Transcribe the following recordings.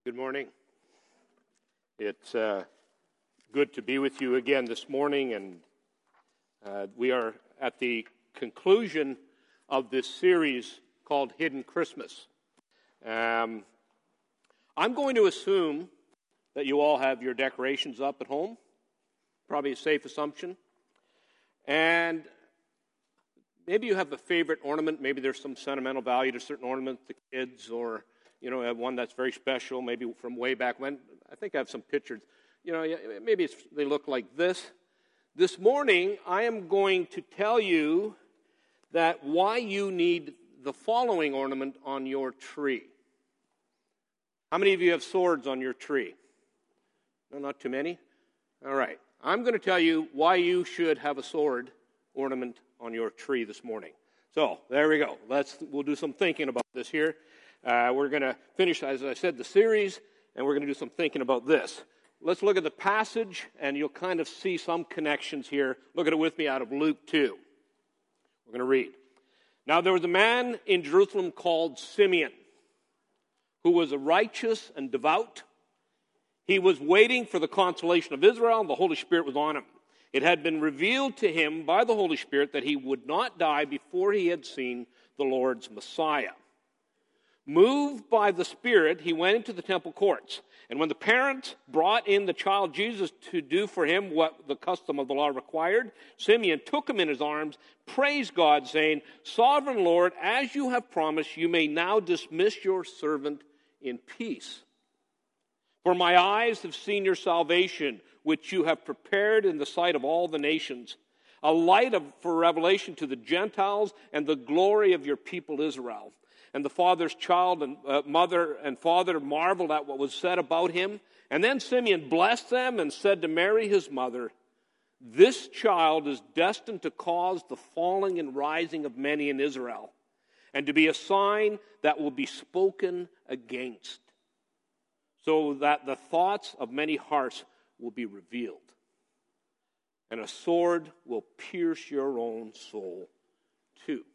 Good morning. It's good to be with you again this morning, and we are at the conclusion of this series called Hidden Christmas. I'm going to assume that you all have your decorations up at home, probably a safe assumption, and maybe you have a favorite ornament. Maybe there's some sentimental value to certain ornaments, the kids, or one that's very special, maybe from way back when. I think I have some pictures. Maybe they look like this. This morning, I am going to tell you that why you need the following ornament on your tree. How many of you have swords on your tree? No, not too many? All right. I'm going to tell you why you should have a sword ornament on your tree this morning. So, there we go. We'll do some thinking about this here. We're going to finish, as I said, the series, and we're going to do some thinking about this. Let's look at the passage, and you'll kind of see some connections here. Look at it with me out of Luke 2. We're going to read. Now there was a man in Jerusalem called Simeon, who was a righteous and devout. He was waiting for the consolation of Israel, and the Holy Spirit was on him. It had been revealed to him by the Holy Spirit that he would not die before he had seen the Lord's Messiah. Moved by the Spirit, he went into the temple courts. And when the parents brought in the child Jesus to do for him what the custom of the law required, Simeon took him in his arms, praised God, saying, "Sovereign Lord, as you have promised, you may now dismiss your servant in peace. For my eyes have seen your salvation, which you have prepared in the sight of all the nations, a light for revelation to the Gentiles and the glory of your people Israel." And the father's child and mother and father marveled at what was said about him. And then Simeon blessed them and said to Mary, his mother, "This child is destined to cause the falling and rising of many in Israel, and to be a sign that will be spoken against, so that the thoughts of many hearts will be revealed. And a sword will pierce your own soul too."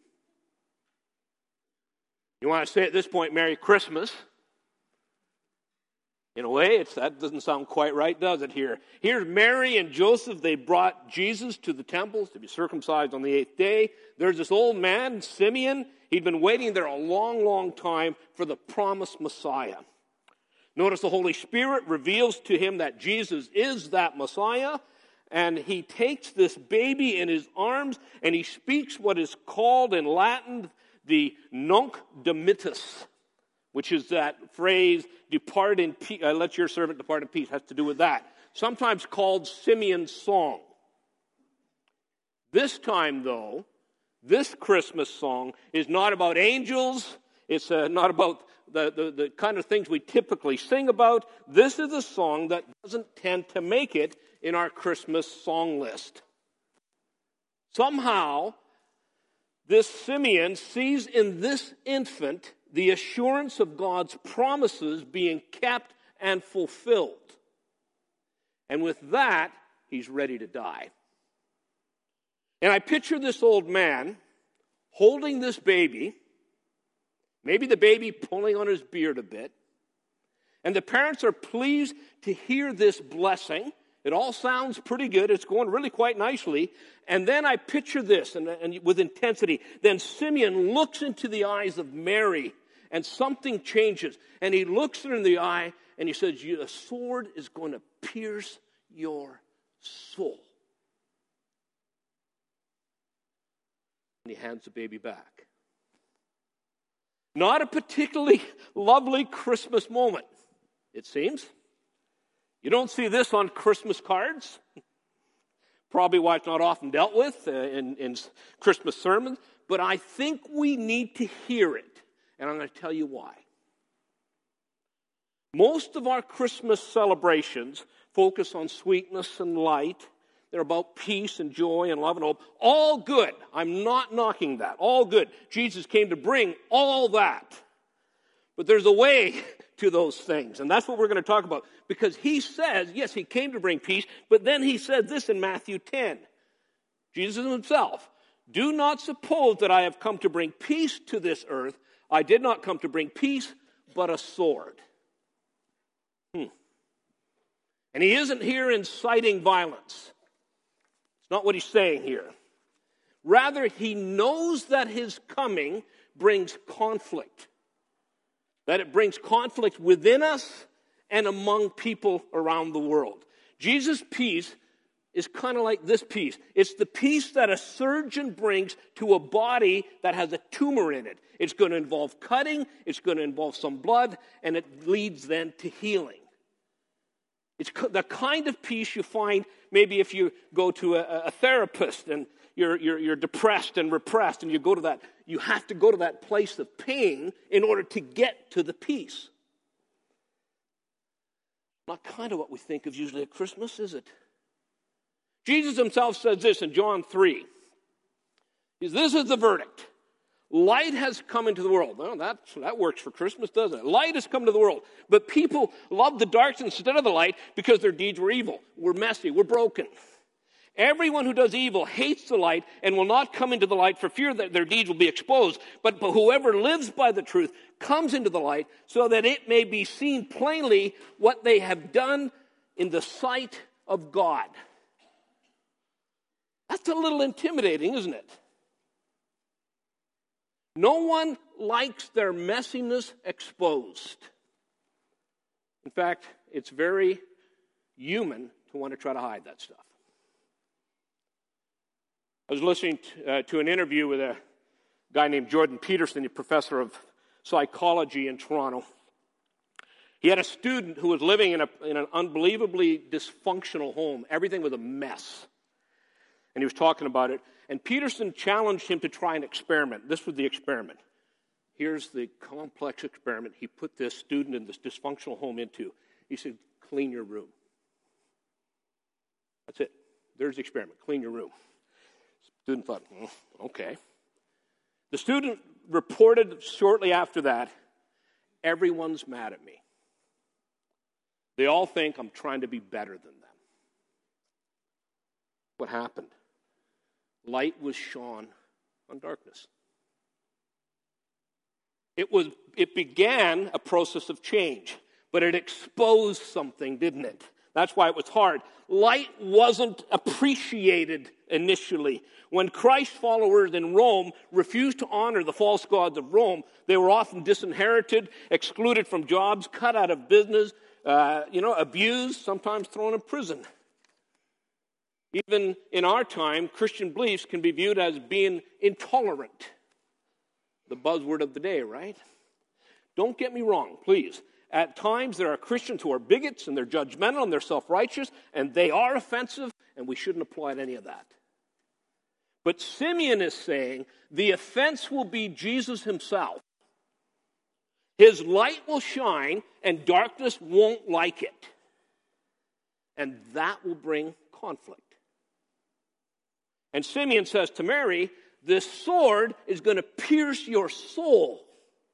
You want to say at this point, Merry Christmas? In a way, that doesn't sound quite right, does it, here? Here's Mary and Joseph. They brought Jesus to the temple to be circumcised on the 8th day. There's this old man, Simeon. He'd been waiting there a long, long time for the promised Messiah. Notice the Holy Spirit reveals to him that Jesus is that Messiah, and he takes this baby in his arms, and he speaks what is called in Latin the Nunc Dimittis, which is that phrase, "Depart in peace, let your servant depart in peace," has to do with that. Sometimes called Simeon's song. This time, though, this Christmas song is not about angels. It's not about the kind of things we typically sing about. This is a song that doesn't tend to make it in our Christmas song list. Somehow, this Simeon sees in this infant the assurance of God's promises being kept and fulfilled. And with that, he's ready to die. And I picture this old man holding this baby, maybe the baby pulling on his beard a bit, and the parents are pleased to hear this blessing. It all sounds pretty good. It's going really quite nicely. And then I picture this and with intensity. Then Simeon looks into the eyes of Mary, and something changes. And he looks her in the eye, and he says, "A sword is going to pierce your soul." And he hands the baby back. Not a particularly lovely Christmas moment, it seems. You don't see this on Christmas cards. Probably why it's not often dealt with in Christmas sermons. But I think we need to hear it. And I'm going to tell you why. Most of our Christmas celebrations focus on sweetness and light. They're about peace and joy and love and hope. All good. I'm not knocking that. All good. Jesus came to bring all that. But there's a way to those things. And that's what we're going to talk about. Because he says, yes, he came to bring peace, but then he said this in Matthew 10. Jesus himself, "Do not suppose that I have come to bring peace to this earth. I did not come to bring peace, but a sword." And he isn't here inciting violence. It's not what he's saying here. Rather, he knows that his coming brings conflict. That it brings conflict within us and among people around the world. Jesus' peace is kind of like this peace. It's the peace that a surgeon brings to a body that has a tumor in it. It's going to involve cutting, it's going to involve some blood, and it leads then to healing. It's the kind of peace you find maybe if you go to a therapist and you're depressed and repressed, and you have to go to that place of pain in order to get to the peace. Not kind of what we think of usually at Christmas, is it? Jesus himself says this in John 3. This is the verdict. Light has come into the world. Well, that works for Christmas, doesn't it? Light has come to the world. But people love the darkness instead of the light because their deeds were evil. We're messy. We're broken. Everyone who does evil hates the light and will not come into the light for fear that their deeds will be exposed. But whoever lives by the truth comes into the light so that it may be seen plainly what they have done in the sight of God. That's a little intimidating, isn't it? No one likes their messiness exposed. In fact, it's very human to want to try to hide that stuff. I was listening to an interview with a guy named Jordan Peterson, a professor of psychology in Toronto. He had a student who was living in an unbelievably dysfunctional home. Everything was a mess. And he was talking about it. And Peterson challenged him to try an experiment. This was the experiment. Here's the complex experiment he put this student in this dysfunctional home into. He said, clean your room. That's it. There's the experiment. Clean your room. The student thought, okay. The student reported shortly after that, everyone's mad at me. They all think I'm trying to be better than them. What happened? Light was shone on darkness. It began a process of change, but it exposed something, didn't it? That's why it was hard. Light wasn't appreciated initially. When Christ followers in Rome refused to honor the false gods of Rome, they were often disinherited, excluded from jobs, cut out of business, abused, sometimes thrown in prison. Even in our time, Christian beliefs can be viewed as being intolerant. The buzzword of the day, right? Don't get me wrong, please. At times, there are Christians who are bigots, and they're judgmental, and they're self-righteous, and they are offensive, and we shouldn't apply to any of that. But Simeon is saying the offense will be Jesus himself. His light will shine, and darkness won't like it. And that will bring conflict. And Simeon says to Mary, this sword is going to pierce your soul.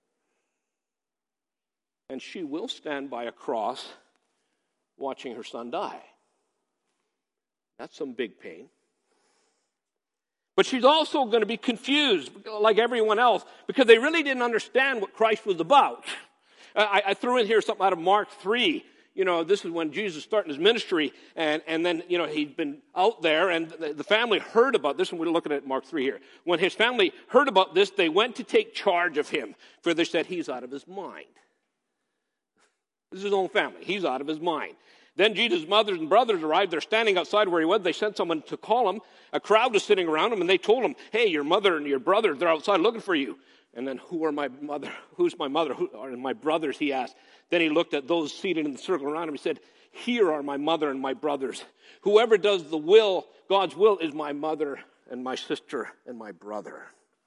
And she will stand by a cross watching her son die. That's some big pain. But she's also going to be confused, like everyone else, because they really didn't understand what Christ was about. I threw in here something out of Mark 3. This is when Jesus started his ministry, and then, he'd been out there, and the family heard about this, and we're looking at Mark 3 here. When his family heard about this, they went to take charge of him, for they said, he's out of his mind. This is his own family. He's out of his mind. Then Jesus' mothers and brothers arrived. They're standing outside where he was. They sent someone to call him. A crowd was sitting around him, and they told him, hey, your mother and your brother, they're outside looking for you. And then, who's my mother? Who are my brothers, he asked. Then he looked at those seated in the circle around him. He said, here are my mother and my brothers. Whoever does God's will is my mother and my sister and my brother.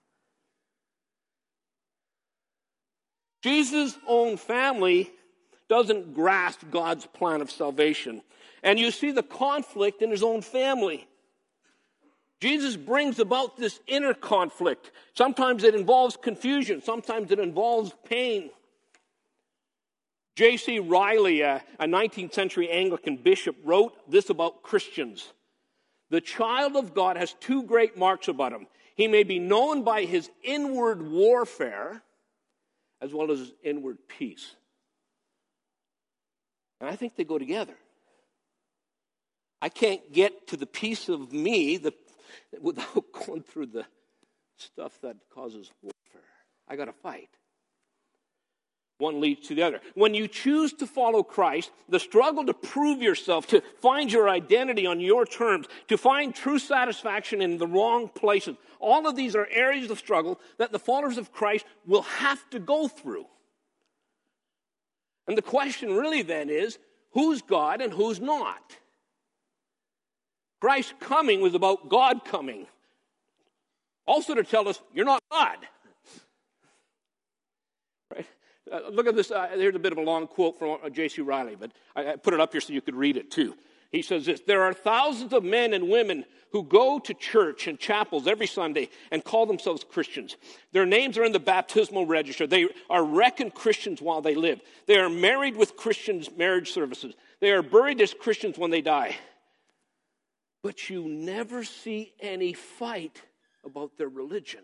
Jesus' own family doesn't grasp God's plan of salvation. And you see the conflict in his own family. Jesus brings about this inner conflict. Sometimes it involves confusion. Sometimes it involves pain. J.C. Riley, a 19th century Anglican bishop, wrote this about Christians. The child of God has two great marks about him. He may be known by his inward warfare as well as his inward peace. And I think they go together. I can't get to the piece of me without going through the stuff that causes warfare. I got to fight. One leads to the other. When you choose to follow Christ, the struggle to prove yourself, to find your identity on your terms, to find true satisfaction in the wrong places, all of these are areas of struggle that the followers of Christ will have to go through. And the question really then is, who's God and who's not? Christ's coming was about God coming. Also to tell us, you're not God. Right? Look at this. Here's a bit of a long quote from J.C. Riley, but I put it up here so you could read it too. He says this: there are thousands of men and women who go to church and chapels every Sunday and call themselves Christians. Their names are in the baptismal register. They are reckoned Christians while they live. They are married with Christians' marriage services. They are buried as Christians when they die. But you never see any fight about their religion,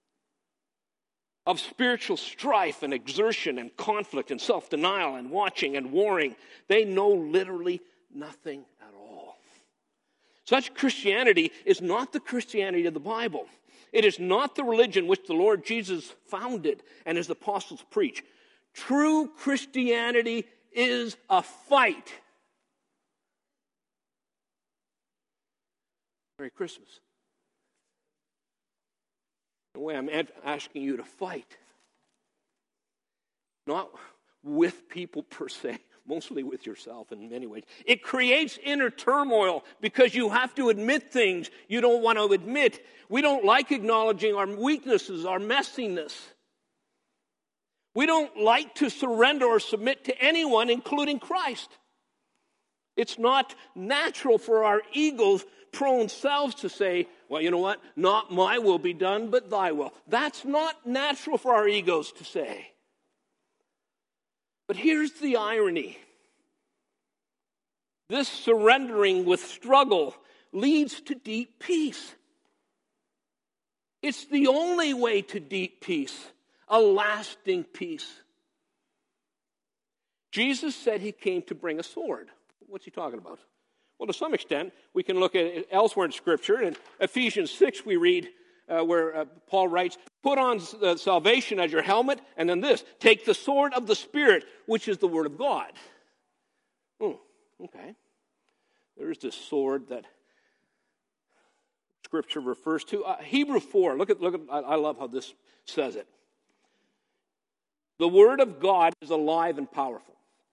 of spiritual strife and exertion and conflict and self-denial and watching and warring. They know literally nothing at all. Such Christianity is not the Christianity of the Bible. It is not the religion which the Lord Jesus founded and his apostles preach. True Christianity is a fight. Merry Christmas. The way I'm asking you to fight, not with people per se, mostly with yourself in many ways. It creates inner turmoil because you have to admit things you don't want to admit. We don't like acknowledging our weaknesses, our messiness. We don't like to surrender or submit to anyone, including Christ. It's not natural for our ego-prone selves to say, well, you know what? Not my will be done, but thy will. That's not natural for our egos to say. But here's the irony. This surrendering with struggle leads to deep peace. It's the only way to deep peace, a lasting peace. Jesus said he came to bring a sword. What's he talking about? Well, to some extent, we can look at it elsewhere in Scripture. In Ephesians 6, we read where Paul writes, put on salvation as your helmet, and then this, take the sword of the Spirit, which is the Word of God. Okay. There's this sword that Scripture refers to. Hebrews 4, look at. I love how this says it. The Word of God is alive and powerful.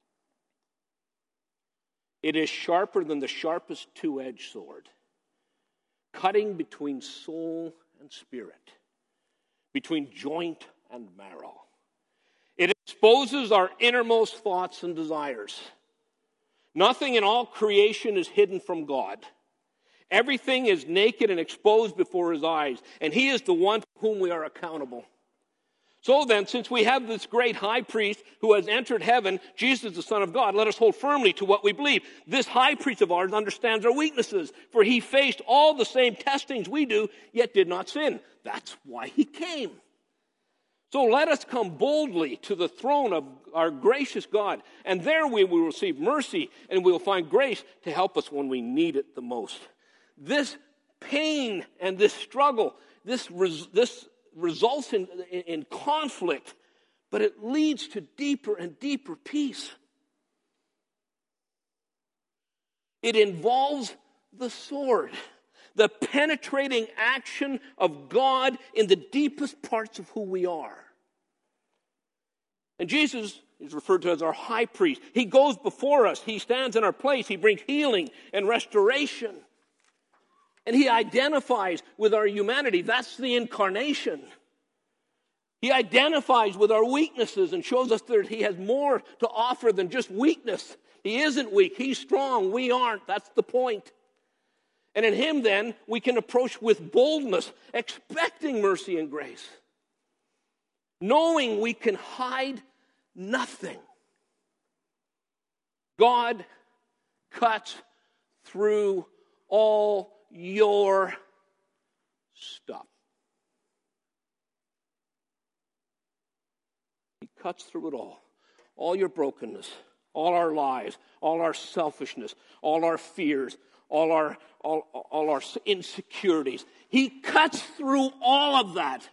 It is sharper than the sharpest two-edged sword, cutting between soul and spirit, between joint and marrow. It exposes our innermost thoughts and desires. Nothing in all creation is hidden from God. Everything is naked and exposed before his eyes, and he is the one to whom we are accountable. So then, since we have this great high priest who has entered heaven, Jesus the Son of God, let us hold firmly to what we believe. This high priest of ours understands our weaknesses, for he faced all the same testings we do, yet did not sin. That's why he came. So let us come boldly to the throne of our gracious God, and there we will receive mercy, and we will find grace to help us when we need it the most. This pain and this struggle, this results in conflict, but it leads to deeper and deeper peace. It involves the sword, the penetrating action of God in the deepest parts of who we are. And Jesus is referred to as our high priest. He goes before us. He stands in our place. He brings healing and restoration. And he identifies with our humanity. That's the incarnation. He identifies with our weaknesses and shows us that he has more to offer than just weakness. He isn't weak. He's strong. We aren't. That's the point. And in him, then, we can approach with boldness, expecting mercy and grace, knowing we can hide nothing. God cuts through all your stuff. He cuts through it all your brokenness, all our lies, all our selfishness, all our fears, all our insecurities. He cuts through all of that,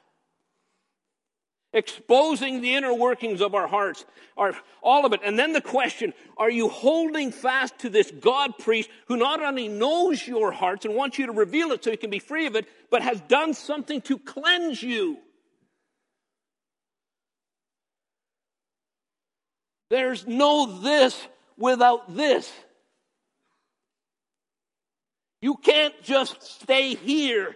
exposing the inner workings of our hearts, all of it. And then the question, are you holding fast to this God priest who not only knows your hearts and wants you to reveal it so you can be free of it, but has done something to cleanse you? There's no this without this. You can't just stay here.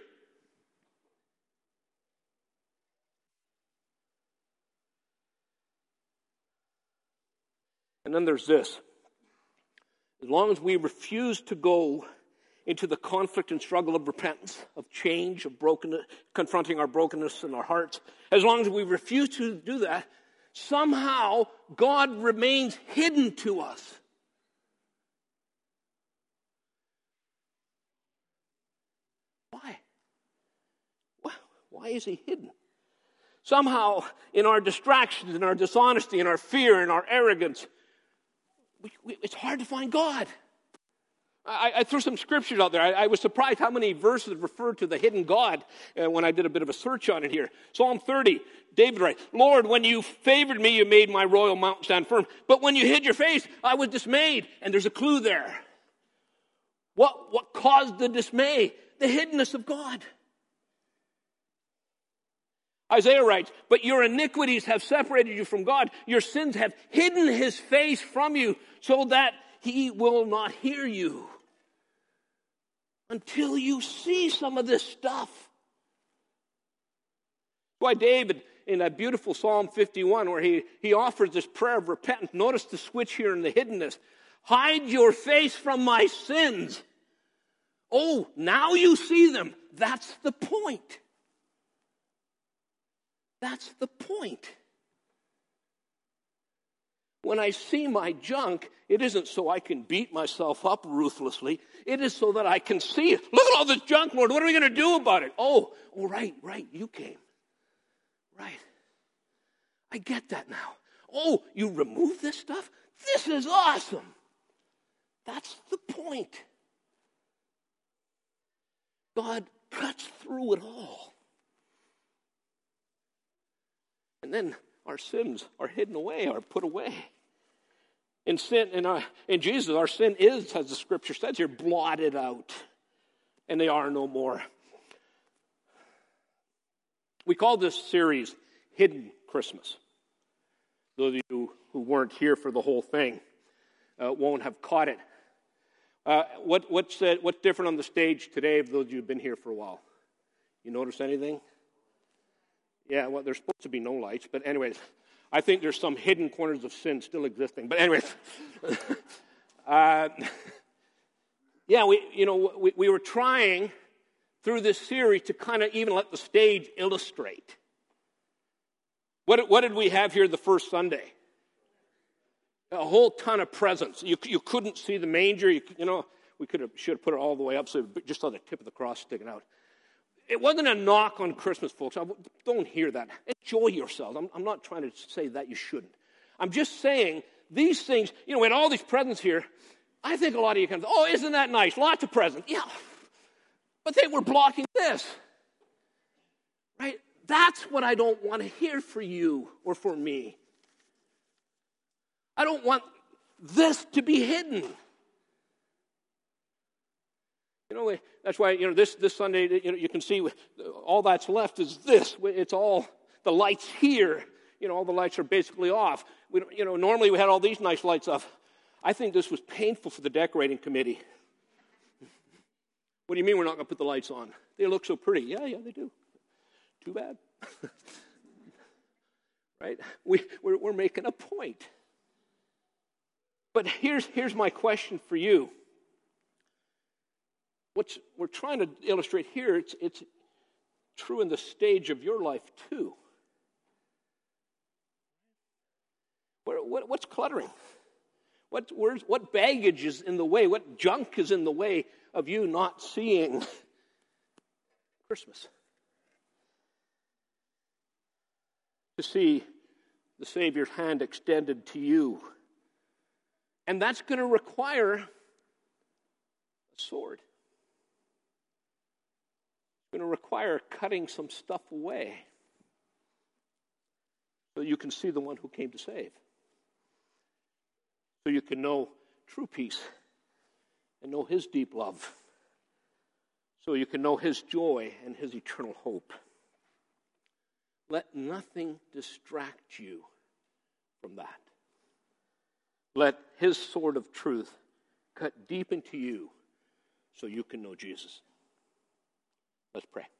And then there's this. As long as we refuse to go into the conflict and struggle of repentance, of change, of brokenness, confronting our brokenness in our hearts, as long as we refuse to do that, somehow God remains hidden to us. Why? Why is he hidden? Somehow, in our distractions, in our dishonesty, in our fear, in our arrogance, it's hard to find God. I threw some scriptures out there. I was surprised how many verses referred to the hidden God when I did a bit of a search on it here. Psalm 30, David writes, Lord, when you favored me, you made my royal mountain stand firm. But when you hid your face, I was dismayed. And there's a clue there. What caused the dismay? The hiddenness of God. Isaiah writes, but your iniquities have separated you from God. Your sins have hidden his face from you so that he will not hear you. Until you see some of this stuff. Why David, in that beautiful Psalm 51, where he offers this prayer of repentance, notice the switch here in the hiddenness. Hide your face from my sins. Oh, now you see them. That's the point. That's the point. When I see my junk, it isn't so I can beat myself up ruthlessly. It is so that I can see it. Look at all this junk, Lord. What are we going to do about it? Oh, right. You came. Right. I get that now. Oh, you remove this stuff? This is awesome. That's the point. God cuts through it all. And then our sins are hidden away, are put away. In Jesus, our sin is, as the scripture says here, blotted out. And they are no more. We call this series Hidden Christmas. Those of you who weren't here for the whole thing won't have caught it. What's different on the stage today of those of you who've been here for a while? You notice anything? Yeah, well, there's supposed to be no lights, but anyways, I think there's some hidden corners of sin still existing. But anyways, we were trying through this series to kind of even let the stage illustrate. What did we have here the first Sunday? A whole ton of presents. You couldn't see the manger. We should have put it all the way up so just saw the tip of the cross sticking out. It wasn't a knock on Christmas, folks. Don't hear that. Enjoy yourselves. I'm not trying to say that you shouldn't. I'm just saying these things, we had all these presents here. I think a lot of you can say, oh, isn't that nice? Lots of presents. Yeah. But they were blocking this. Right? That's what I don't want to hear for you or for me. I don't want this to be hidden. That's why, this Sunday, you can see all that's left is this. It's all the lights here. All the lights are basically off. Normally we had all these nice lights off. I think this was painful for the decorating committee. What do you mean we're not going to put the lights on? They look so pretty. Yeah, they do. Too bad. Right? We're making a point. But here's my question for you. What we're trying to illustrate here, it's true in the stage of your life too. What's cluttering? What baggage is in the way? What junk is in the way of you not seeing Christmas? To see the Savior's hand extended to you. And that's going to require a sword. It's going to require cutting some stuff away so you can see the one who came to save. So you can know true peace and know his deep love. So you can know his joy and his eternal hope. Let nothing distract you from that. Let his sword of truth cut deep into you so you can know Jesus. Let's pray.